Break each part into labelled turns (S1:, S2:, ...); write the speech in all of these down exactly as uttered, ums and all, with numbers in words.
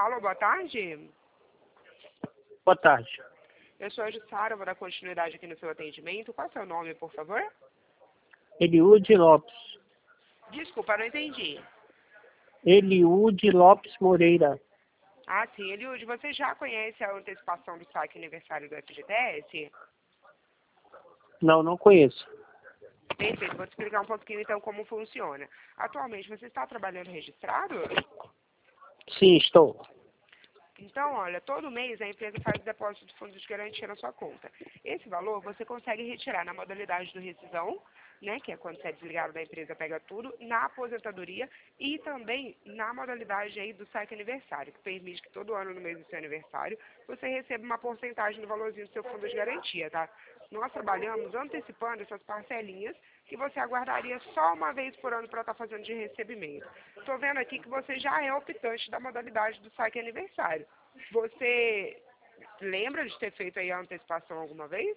S1: Alô, boa tarde.
S2: Boa tarde.
S1: Eu sou a Jussara, vou dar continuidade aqui no seu atendimento. Qual é o seu nome, por favor?
S2: Eliude Lopes.
S1: Desculpa, não entendi.
S2: Eliude Lopes Moreira.
S1: Ah, sim, Eliude, você já conhece a antecipação do saque aniversário do F G T S?
S2: Não, não conheço.
S1: Perfeito, vou te explicar um pouquinho então como funciona. Atualmente, você está trabalhando registrado?
S2: Sim, estou.
S1: Então, olha, todo mês a empresa faz o depósito de fundos de garantia na sua conta. Esse valor você consegue retirar na modalidade do rescisão, né, que é quando você é desligado da empresa, pega tudo, na aposentadoria e também na modalidade aí do saque aniversário, que permite que todo ano no mês do seu aniversário você receba uma porcentagem do valorzinho do seu fundo de garantia, tá? Nós trabalhamos antecipando essas parcelinhas que você aguardaria só uma vez por ano para estar fazendo de recebimento. Estou vendo aqui que você já é optante da modalidade do saque aniversário. Você lembra de ter feito aí a antecipação alguma vez?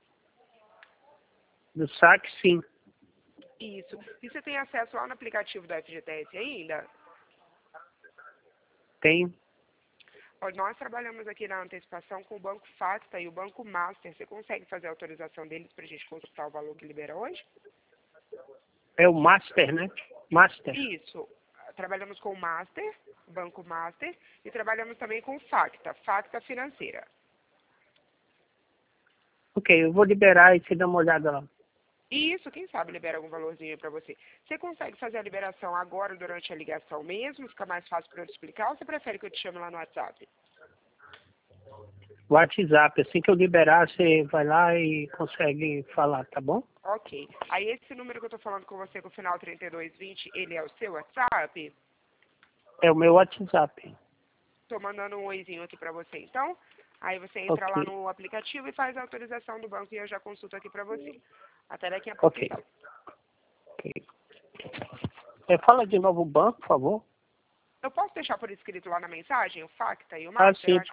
S2: Do saque, sim.
S1: Isso. E você tem acesso lá no aplicativo do F G T S ainda?
S2: Tenho.
S1: Olha, nós trabalhamos aqui na antecipação com o Banco Facta e o Banco Master. Você consegue fazer a autorização deles para a gente consultar o valor que libera hoje?
S2: É o Master, né? Master.
S1: Isso. Trabalhamos com o Master, Banco Master, e trabalhamos também com o Facta, Facta Financeira.
S2: Ok, eu vou liberar e você dá uma olhada lá.
S1: Isso, quem sabe libera algum valorzinho para você. Você consegue fazer a liberação agora, durante a ligação mesmo? Fica mais fácil para eu te explicar ou você prefere que eu te chame lá no WhatsApp?
S2: WhatsApp, assim que eu liberar, você vai lá e consegue falar, tá bom?
S1: Ok. Aí esse número que eu tô falando com você, com o final trinta e dois vinte, ele é o seu WhatsApp?
S2: É o meu WhatsApp.
S1: Tô mandando um oizinho aqui pra você, então. Aí você entra lá
S2: Ok,
S1: no aplicativo e faz a autorização do banco e eu já consulto aqui pra você. Até daqui a pouco,
S2: ok.
S1: então.
S2: Ok. É, fala de novo o banco, por favor.
S1: Eu posso deixar por escrito lá na mensagem o Facta e o
S2: Ah,
S1: Master? Eu
S2: sim,
S1: acho